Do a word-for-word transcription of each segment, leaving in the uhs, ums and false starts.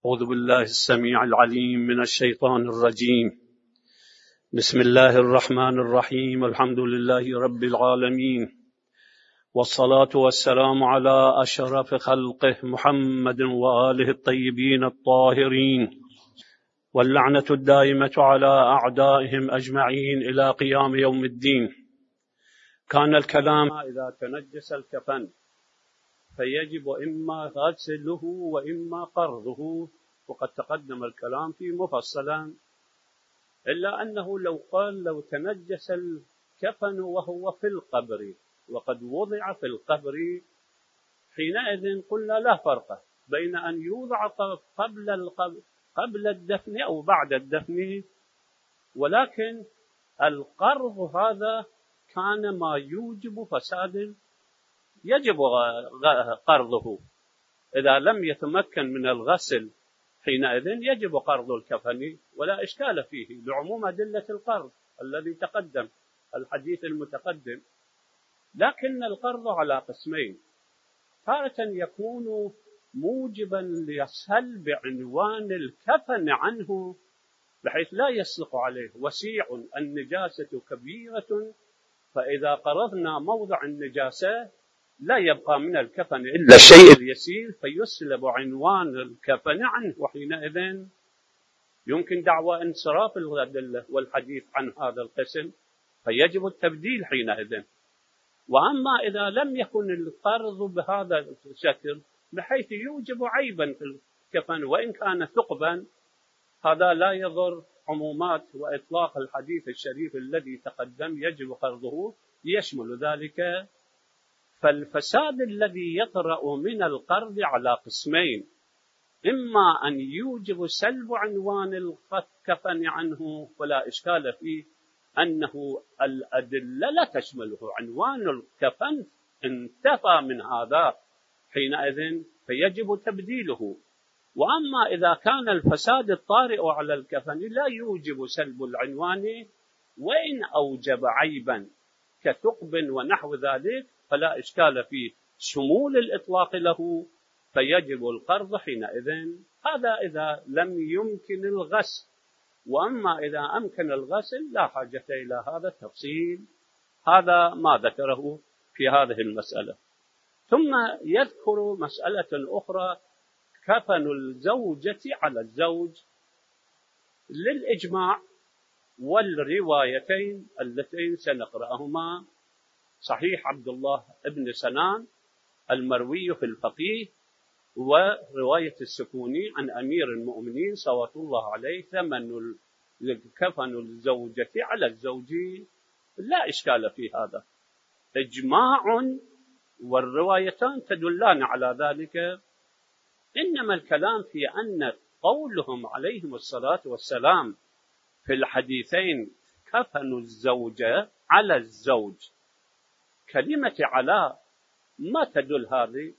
أعوذ بالله السميع العليم من الشيطان الرجيم. بسم الله الرحمن الرحيم. الحمد لله رب العالمين، والصلاة والسلام على أشرف خلقه محمد وآله الطيبين الطاهرين، واللعنة الدائمة على أعدائهم أجمعين إلى قيام يوم الدين. كان الكلام إذا تنجس الكفن فيجب إما غسله وإما قرضه، وقد تقدم الكلام فيه مفصلا، إلا أنه لو قال لو تنجس الكفن وهو في القبر وقد وضع في القبر، حينئذ قلنا لا فرق بين أن يوضع قبل القبر قبل الدفن أو بعد الدفن، ولكن القرض هذا كان ما يوجب فساد يجب قرضه. إذا لم يتمكن من الغسل حينئذ يجب قرض الكفن ولا إشكال فيه، لعموم أدلة القرض الذي تقدم الحديث المتقدم. لكن القرض على قسمين: تارة يكون موجبا لسلب عنوان الكفن عنه بحيث لا يصلح عليه، وسيع النجاسة كبيرة، فإذا قرضنا موضع النجاسة لا يبقى من الكفن إلا الشيء اليسير فيسلب عنوان الكفن عنه، وحينئذ يمكن دعوى انصراف الأدلة والحديث عن هذا القسم، فيجب التبديل حينئذ. وأما إذا لم يكن القرض بهذا الشكل بحيث يوجب عيبا في الكفن وإن كان ثقبا، هذا لا يضر عمومات وإطلاق الحديث الشريف الذي تقدم يجب قرضه يشمل ذلك. فالفساد الذي يطرأ من القرض على قسمين: إما أن يوجب سلب عنوان الكفن عنه ولا إشكال فيه، أنه الأدلة لا تشمله، عنوان الكفن انتفى من هذا، حينئذ فيجب تبديله. وأما إذا كان الفساد الطارئ على الكفن لا يوجب سلب العنوان وإن أوجب عيبا كثقب ونحو ذلك، فلا إشكال في شمول الإطلاق له، فيجب القرض حينئذ. هذا إذا لم يمكن الغسل، وأما إذا أمكن الغسل لا حاجة إلى هذا التفصيل. هذا ما ذكره في هذه المسألة. ثم يذكر مسألة أخرى: كفن الزوجة على الزوج، للإجماع والروايتين اللتين سنقرأهما، صحيح عبد الله ابن سنان المروي في الفقيه، ورواية السكوني عن أمير المؤمنين صلوات الله عليه، ثمن كفن الزوجة على الزوج، لا إشكال في هذا، إجماع والروايتان تدلان على ذلك. إنما الكلام في أن قولهم عليهم الصلاة والسلام في الحديثين كفن الزوجة على الزوج، كلمة على ما تدل هذه؟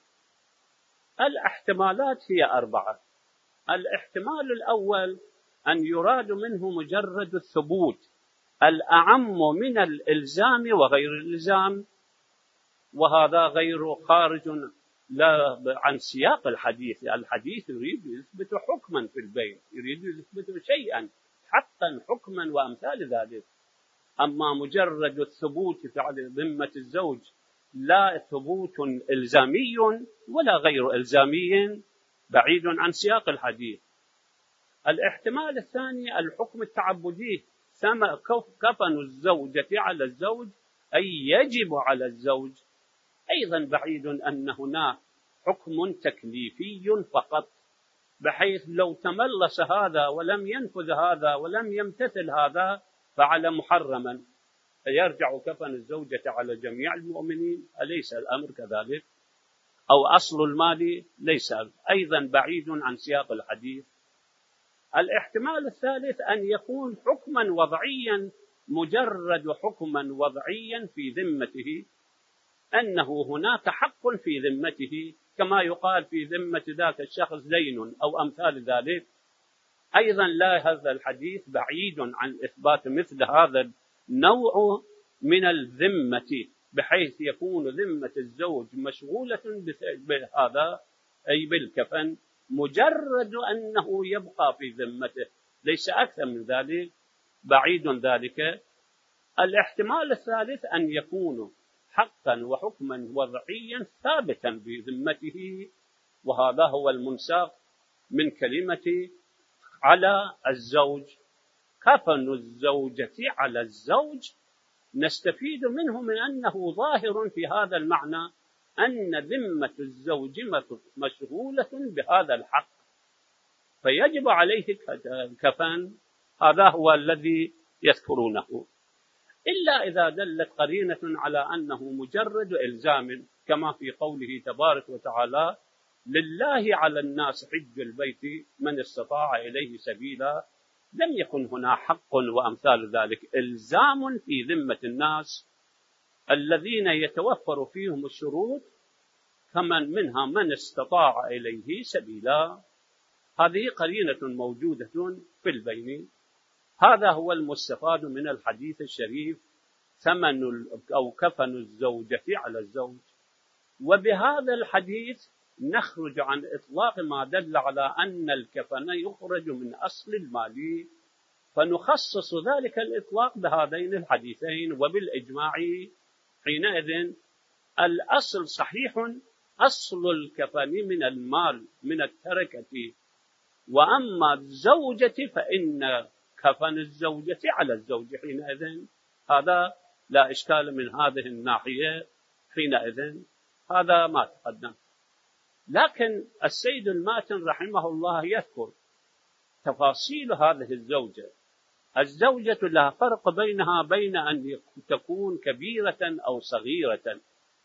الاحتمالات هي أربعة. الاحتمال الأول أن يراد منه مجرد الثبوت الأعم من الإلزام وغير الإلزام، وهذا غير خارج لا عن سياق الحديث. الحديث يريد يثبت حكما في البين، يريد يثبت شيئا حقا حكما وأمثال ذلك. أما مجرد الثبوت في ذمة الزوج لا ثبوت إلزامي ولا غير إلزامي، بعيد عن سياق الحديث. الاحتمال الثاني الحكم التعبدي، كفن الزوجة على الزوج أي يجب على الزوج، أيضا بعيد أن هناك حكم تكليفي فقط، بحيث لو تملص هذا ولم ينفذ هذا ولم يمتثل هذا فعل محرما، يرجع كفن الزوجة على جميع المؤمنين، أليس الأمر كذلك؟ أو أصل المال ليس، أيضا بعيد عن سياق الحديث. الاحتمال الثالث أن يكون حكما وضعيا، مجرد حكما وضعيا في ذمته، أنه هناك حق في ذمته، كما يقال في ذمة ذاك الشخص دين أو أمثال ذلك. أيضا لا، هذا الحديث بعيد عن إثبات مثل هذا النوع من الذمة، بحيث يكون ذمة الزوج مشغولة بهذا أي بالكفن، مجرد أنه يبقى في ذمته، ليس أكثر من ذلك، بعيد ذلك. الاحتمال الثالث أن يكون حقا وحكما وضعيا ثابتا بذمته، وهذا هو المنساق من كلمة على الزوج. كفن الزوجة على الزوج نستفيد منه من أنه ظاهر في هذا المعنى أن ذمة الزوج مشغولة بهذا الحق، فيجب عليه الكفن. هذا هو الذي يذكرونه، إلا إذا دلت قرينة على أنه مجرد إلزام، كما في قوله تبارك وتعالى: لله على الناس حج البيت من استطاع إليه سبيلا. لم يكن هنا حق وأمثال ذلك، إلزام في ذمة الناس الذين يتوفر فيهم الشروط، كمن منها من استطاع إليه سبيلا. هذه قرينة موجودة في البين. هذا هو المستفاد من الحديث الشريف: ثمن أو كفن الزوجة على الزوج. وبهذا الحديث نخرج عن إطلاق ما دل على أن الكفن يخرج من أصل المال، فنخصص ذلك الإطلاق بهذين الحديثين. وبالإجماع حينئذ الأصل صحيح، أصل الكفن من المال من التركة، وأما الزوجة فإن كفن الزوجة على الزوج حينئذ. هذا لا إشكال من هذه الناحية حينئذ، هذا ما تقدم. لكن السيد الماتن رحمه الله يذكر تفاصيل هذه الزوجة. الزوجة لها فرق بينها بين أن تكون كبيرة أو صغيرة،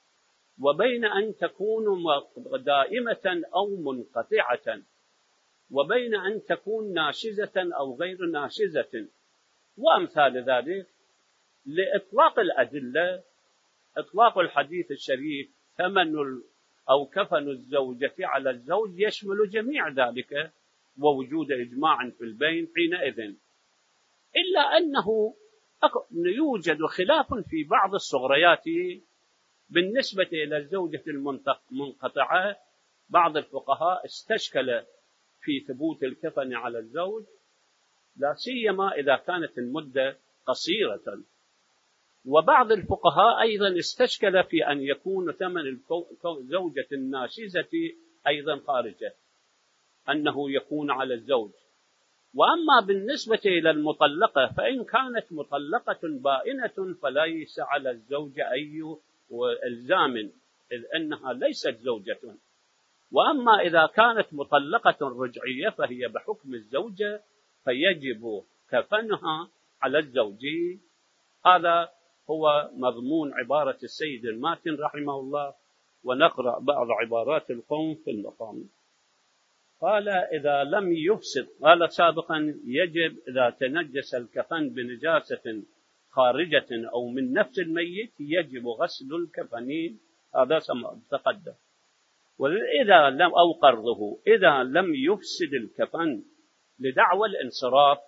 وبين أن تكون دائمة أو منقطعة، وبين أن تكون ناشزة أو غير ناشزة، وأمثال ذلك. لإطلاق الأدلة، إطلاق الحديث الشريف ثمن أو كفن الزوجة على الزوج يشمل جميع ذلك، ووجود إجماع في البين حينئذ. إلا أنه يوجد خلاف في بعض الصغريات بالنسبة إلى الزوجة المنقطعة. بعض الفقهاء استشكل في ثبوت الكفن على الزوج، لا سيما إذا كانت المدة قصيرة. وبعض الفقهاء أيضا استشكل في أن يكون ثمن الزوجة الناشزة أيضا خارجة، أنه يكون على الزوج. وأما بالنسبة إلى المطلقة فإن كانت مطلقة بائنة فليس على الزوج أي إلزام، إذ أنها ليست زوجة. وأما إذا كانت مطلقة رجعية فهي بحكم الزوجة، فيجب كفنها على الزوج. هذا هو مضمون عبارة السيد الماتن رحمه الله. ونقرأ بعض عبارات القوم في المقام. قال: إذا لم يفسد، قال سابقا: يجب إذا تنجس الكفن بنجاسة خارجة أو من نفس الميت يجب غسل الكفن، هذا تقدم. وإذا لم أو قرضه، إذا لم يفسد الكفن لدعوى الانصراف،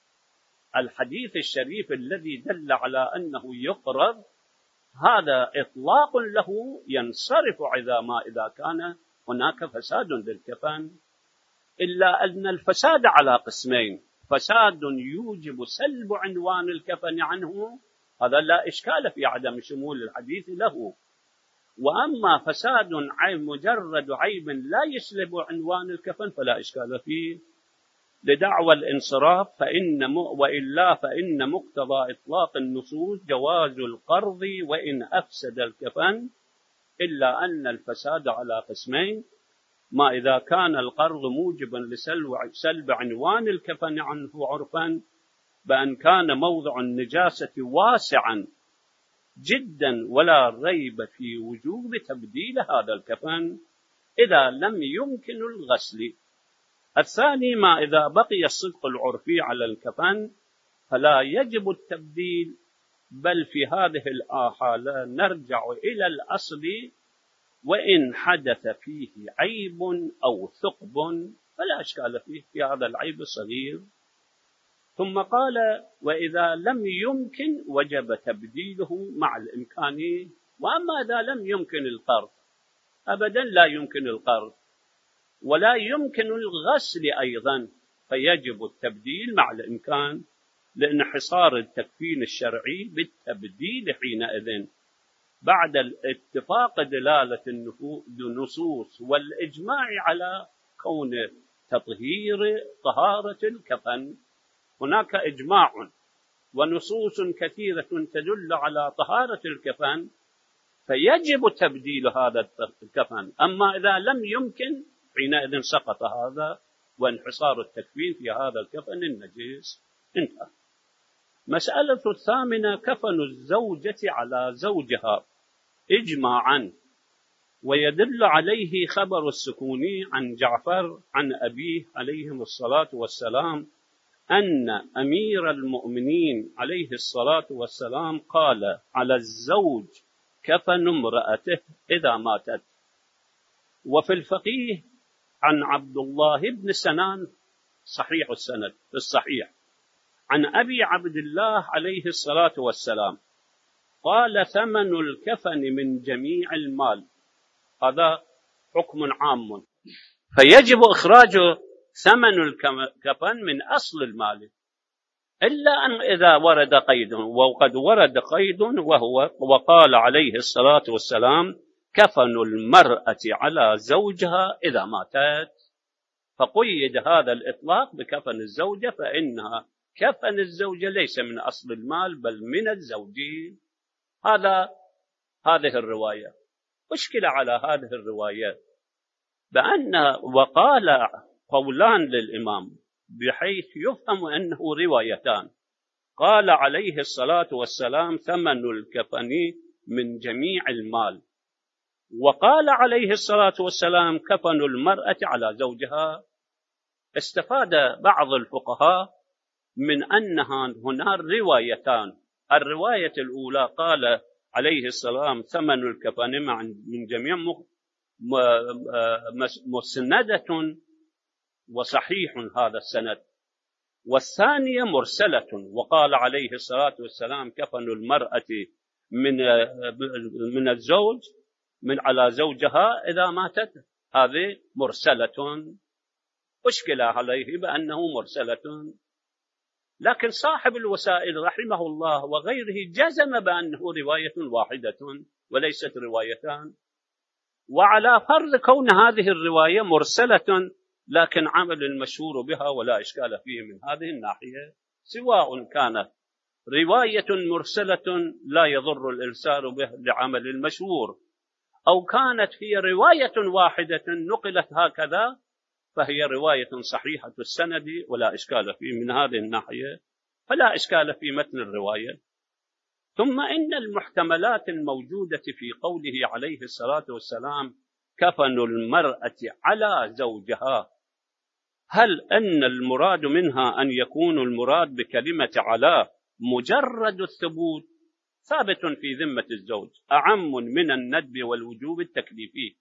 الحديث الشريف الذي دل على أنه يقرض هذا إطلاق له ينصرف إذا ما إذا كان هناك فساد للكفن. إلا أن الفساد على قسمين: فساد يوجب سلب عنوان الكفن عنه، هذا لا إشكال في عدم شمول الحديث له. وأما فساد عيب مجرد عيب لا يسلب عنوان الكفن فلا إشكال فيه لدعوى الانصراف. فإن م... وإلا فإن مقتضى إطلاق النصوص جواز القرض وإن أفسد الكفن، إلا أن الفساد على قسمين: ما إذا كان القرض موجبا لسلب عنوان الكفن عنه عرفا، بأن كان موضع النجاسة واسعا جدا ولا ريب في وجوب تبديل هذا الكفن إذا لم يمكن الغسل. الثاني: ما إذا بقي الصدق العرفي على الكفن فلا يجب التبديل، بل في هذه الحالة نرجع إلى الأصل، وإن حدث فيه عيب أو ثقب فلا إشكال فيه في هذا العيب الصغير. ثم قال: وإذا لم يمكن وجب تبديله مع الإمكان. وأما إذا لم يمكن القرض، أبدا لا يمكن القرض، ولا يمكن الغسل أيضا، فيجب التبديل مع الإمكان لانحصار التكفين الشرعي بالتبديل حينئذ بعد الاتفاق دلالة النصوص والإجماع على كون تطهير طهارة الكفن. هناك إجماع ونصوص كثيرة تدل على طهارة الكفن، فيجب تبديل هذا الكفن. أما إذا لم يمكن حينئذ سقط هذا وانحصار التكفين في هذا الكفن النجس انتهى. مسألة الثامنة كفن الزوجة على زوجها إجماعا، ويدل عليه خبر السكوني عن جعفر عن أبيه عليه الصلاة والسلام أن أمير المؤمنين عليه الصلاة والسلام قال على الزوج كفن امرأته إذا ماتت. وفي الفقيه عن عبد الله بن سنان صحيح السند في الصحيح عن أبي عبد الله عليه الصلاة والسلام قال ثمن الكفن من جميع المال. هذا حكم عام، فيجب إخراج ثمن الكفن من أصل المال، إلا أن إذا ورد قيد، وقد ورد قيد وهو وقال عليه الصلاة والسلام كفن المرأة على زوجها إذا ماتت، فقيد هذا الإطلاق بكفن الزوجة، فإنها كفن الزوجة ليس من أصل المال بل من الزوجين. هذا هذه الرواية. مشكلة على هذه الرواية بأن وقال قولان للإمام بحيث يفهم أنه روايتان. قال عليه الصلاة والسلام ثمن الكفن من جميع المال، وقال عليه الصلاة والسلام كفن المرأة على زوجها. استفاد بعض الفقهاء من أنها هنا روايتان. الرواية الأولى قال عليه السلام ثمن الكفن من جميع مسندة وصحيح هذا السند، والثانية مرسلة وقال عليه الصلاة والسلام كفن المرأة من من الزوج من على زوجها إذا ماتت. هذه مرسلة، مشكلة عليه بأنه مرسلة، لكن صاحب الوسائل رحمه الله وغيره جزم بأنه رواية واحدة وليست روايتان. وعلى فرض كون هذه الرواية مرسلة لكن عمل المشهور بها ولا إشكال فيه من هذه الناحية، سواء كانت رواية مرسلة لا يضر الإرسال به لعمل المشهور، أو كانت هي رواية واحدة نقلت هكذا فهي رواية صحيحة السند ولا إشكال فيه من هذه الناحية، فلا إشكال في متن الرواية. ثم إن المحتملات الموجودة في قوله عليه الصلاة والسلام كفن المرأة على زوجها، هل أن المراد منها أن يكون المراد بكلمة على مجرد الثبوت ثابت في ذمة الزوج أعم من الندب والوجوب التكليفي،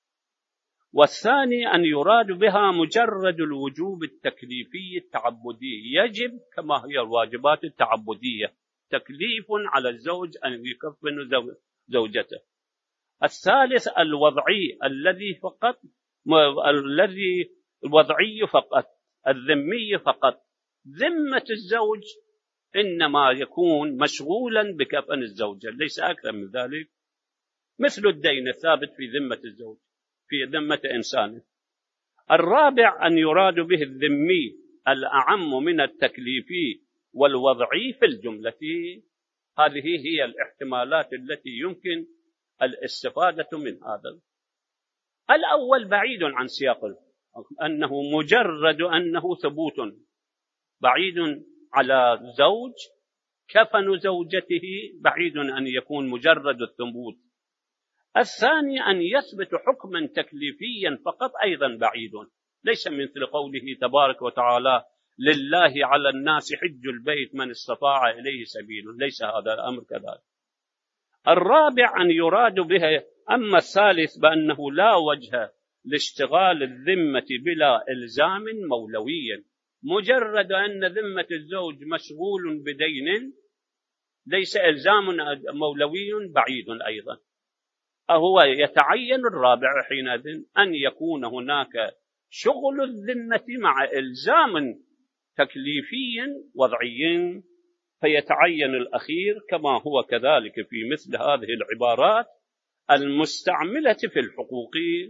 والثاني أن يراد بها مجرد الوجوب التكليفي التعبدي يجب كما هي الواجبات التعبدية تكليف على الزوج أن يكفن زوجته. الثالث الوضعي الذي فقط الذي الوضعي فقط الذمي فقط، ذمة الزوج إنما يكون مشغولا بكفن الزوجة ليس أكثر من ذلك، مثل الدين الثابت في ذمة الزوج في ذمة إنسانه. الرابع أن يراد به الذمي الأعم من التكليفي والوضعي في الجملة. هذه هي الاحتمالات التي يمكن الاستفادة من هذا. الأول بعيد عن سياق أنه مجرد أنه ثبوت، بعيد على زوج كفن زوجته، بعيد أن يكون مجرد الثبوت. الثاني أن يثبت حكما تكليفيا فقط، أيضا بعيد، ليس مثل قوله تبارك وتعالى لله على الناس حج البيت من استطاع إليه سبيل، ليس هذا الأمر كذلك. الرابع أن يراد به. أما الثالث بأنه لا وجه لاشتغال الذمة بلا إلزام مولوي، مجرد أن ذمة الزوج مشغول بدين ليس إلزام مولوي، بعيد أيضا. أهو يتعين الرابع حينئذ أن يكون هناك شغل الذمة مع إلزام تكليفي وضعي، فيتعين الأخير كما هو كذلك في مثل هذه العبارات المستعملة في الحقوق،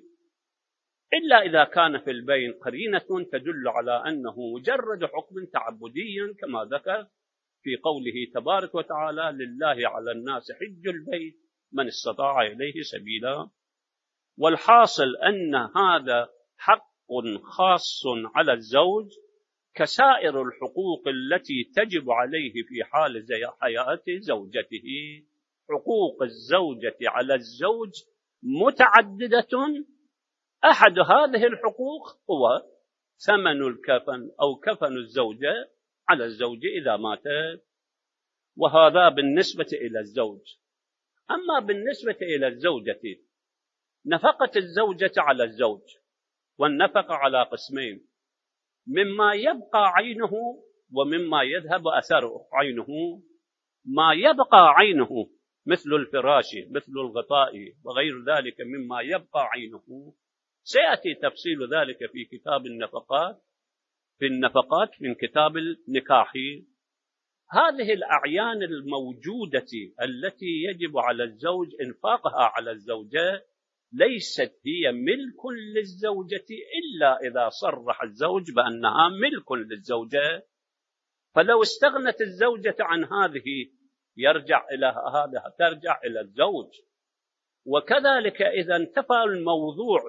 إلا إذا كان في البين قرينة تدل على أنه مجرد حكم تعبدي كما ذكر في قوله تبارك وتعالى: لله على الناس حج البيت من استطاع إليه سبيلا. والحاصل أن هذا حق خاص على الزوج كسائر الحقوق التي تجب عليه في حال حياة زوجته. حقوق الزوجة على الزوج متعددة، أحد هذه الحقوق هو ثمن الكفن أو كفن الزوجة على الزوج إذا مات، وهذا بالنسبة إلى الزوج. أما بالنسبة إلى الزوجة، نفقة الزوجة على الزوج، والنفقة على قسمين: مما يبقى عينه ومما يذهب أثره عينه. ما يبقى عينه مثل الفراش، مثل الغطاء وغير ذلك مما يبقى عينه، سيأتي تفصيل ذلك في كتاب النفقات في النفقات من كتاب النكاح. هذه الأعيان الموجودة التي يجب على الزوج إنفاقها على الزوجة ليست هي ملك للزوجة إلا إذا صرح الزوج بأنها ملك للزوجة. فلو استغنت الزوجة عن هذه يرجع إلى هذا ترجع إلى الزوج. وكذلك إذا انتفى الموضوع،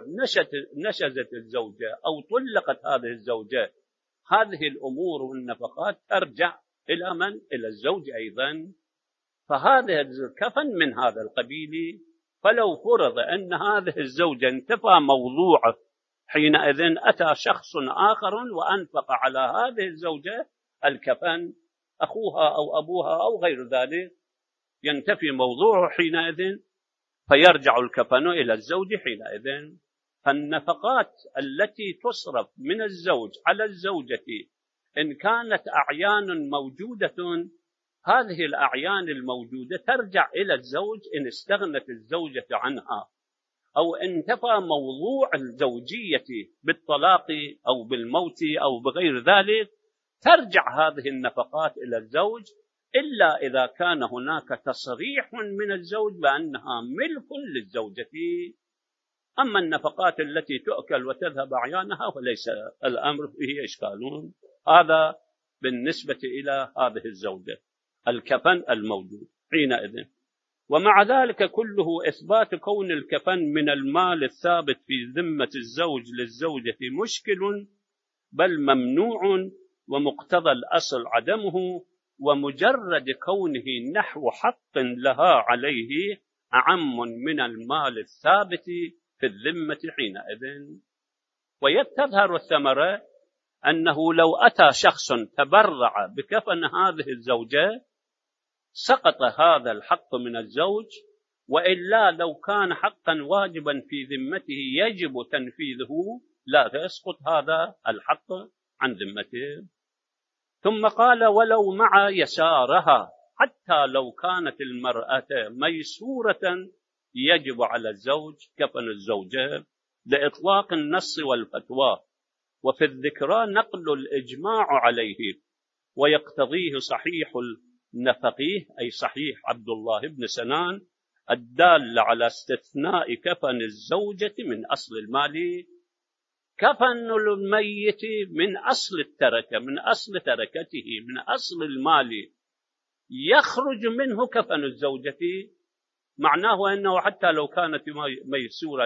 نشزت الزوجة أو طلقت هذه الزوجة، هذه الأمور والنفقات ترجع إلى من؟ إلى الزوج أيضا. فهذا الكفن من هذا القبيل. فلو فرض أن هذه الزوجة انتفى موضوعه، حينئذ أتى شخص آخر وأنفق على هذه الزوجة الكفن، أخوها أو أبوها أو غير ذلك، ينتفي موضوعه حينئذ، فيرجع الكفن إلى الزوج حينئذ. فالنفقات التي تصرف من الزوج على الزوجة إن كانت أعيان موجودة، هذه الأعيان الموجودة ترجع إلى الزوج إن استغنت الزوجة عنها أو انتفى موضوع الزوجية بالطلاق أو بالموت أو بغير ذلك، ترجع هذه النفقات إلى الزوج، إلا إذا كان هناك تصريح من الزوج بأنها ملك للزوجة. أما النفقات التي تؤكل وتذهب أعيانها فليس الأمر فيه إشكال. هذا بالنسبة إلى هذه الزوجة الكفن الموجود حينئذ. ومع ذلك كله إثبات كون الكفن من المال الثابت في ذمة الزوج للزوجة مشكل، بل ممنوع، ومقتضى الأصل عدمه، ومجرد كونه نحو حق لها عليه أعم من المال الثابت في الذمة حينئذ. ويتظهر الثمرة أنه لو أتى شخص تبرع بكفن هذه الزوجة سقط هذا الحق من الزوج، وإلا لو كان حقا واجبا في ذمته يجب تنفيذه لا يسقط هذا الحق عن ذمته. ثم قال: ولو مع يسارها، حتى لو كانت المرأة ميسورة يجب على الزوج كفن الزوجة لإطلاق النص والفتوى، وفي الذكرى نقل الإجماع عليه، ويقتضيه صحيح النفقيه أي صحيح عبد الله بن سنان الدال على استثناء كفن الزوجة من أصل المال. كفن الميت من أصل التركة، من أصل تركته، من أصل المال، يخرج منه كفن الزوجة. معناه أنه حتى لو كانت ميسورة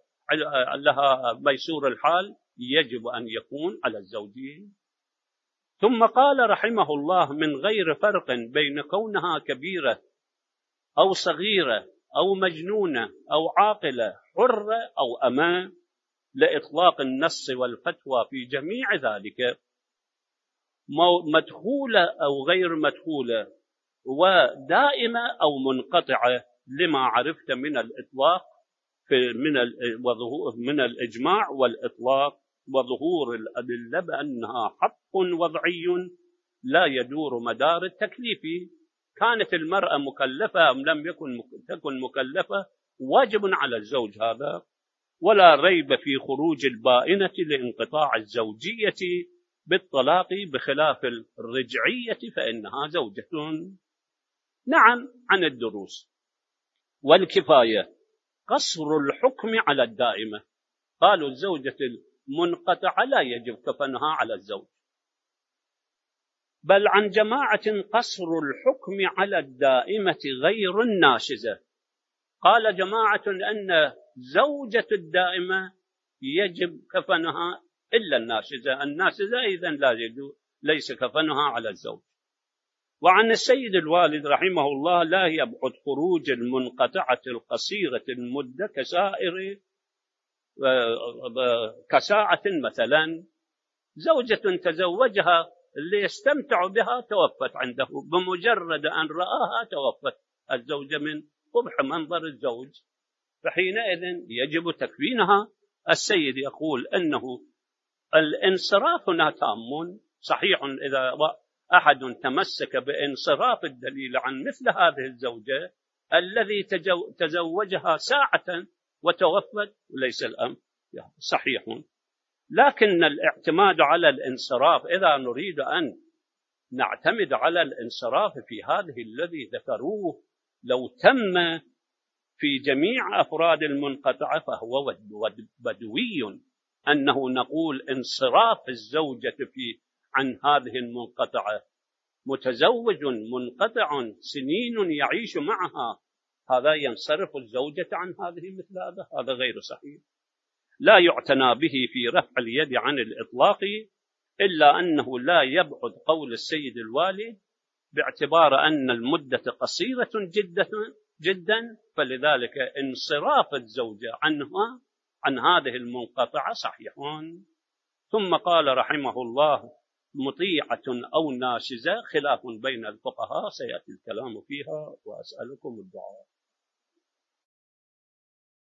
لها ميسور الحال يجب أن يكون على الزوجين. ثم قال رحمه الله: من غير فرق بين كونها كبيرة أو صغيرة أو مجنونة أو عاقلة، حرة أو أمة، لإطلاق النص والفتوى في جميع ذلك، مدخولة أو غير مدخولة، ودائمة أو منقطعة، لما عرفت من الإطلاق من من الإجماع والإطلاق وظهور الأدلة بأنها حق وضعي لا يدور مدار التكليف. كانت المرأة مكلفة أم لم يكن تكن مكلفة، واجب على الزوج هذا. ولا ريب في خروج البائنة لانقطاع الزوجية بالطلاق بخلاف الرجعية فإنها زوجة. نعم. عن الدروس والكفاية قصر الحكم على الدائمة. قالوا الزوجة المنقطعة لا يجب كفنها على الزوج، بل عن جماعة قصر الحكم على الدائمة غير الناشزة. قال جماعة أن زوجة الدائمة يجب كفنها إلا الناشزة، الناشزة إذن لا يجب ليس كفنها على الزوج. وعن السيد الوالد رحمه الله لا يبعد خروج المنقطعة القصيرة المدة كسائر كساعة مثلا. زوجة تزوجها اللي يستمتع بها توفت عنده، بمجرد أن رآها توفت الزوجة من قبح منظر الزوج، فحينئذ يجب تكفينها. السيد يقول أنه الانصراف هنا تام صحيح إذا أحد تمسك بانصراف الدليل عن مثل هذه الزوجة الذي تزوجها ساعة وتوفت، وليس الأمر صحيح. لكن الاعتماد على الانصراف، إذا نريد أن نعتمد على الانصراف في هذه الذي ذكروه لو تم في جميع أفراد المنقطعة فهو بدوي، أنه نقول انصراف الزوجة في عن هذه المنقطعة، متزوج منقطع سنين يعيش معها، هذا ينصرف الزوجة عن هذه مثل هذا، هذا غير صحيح. لا يعتنى به في رفع اليد عن الإطلاق، إلا أنه لا يبعد قول السيد الوالي باعتبار أن المدة قصيرة جدا جدا، فلذلك انصراف الزوجة عنها عن هذه المنقطعة صحيحون. ثم قال رحمه الله مطيعة أو ناشزة خلاف بين الفقهاء، سيأتي الكلام فيها، وأسألكم الدعاء.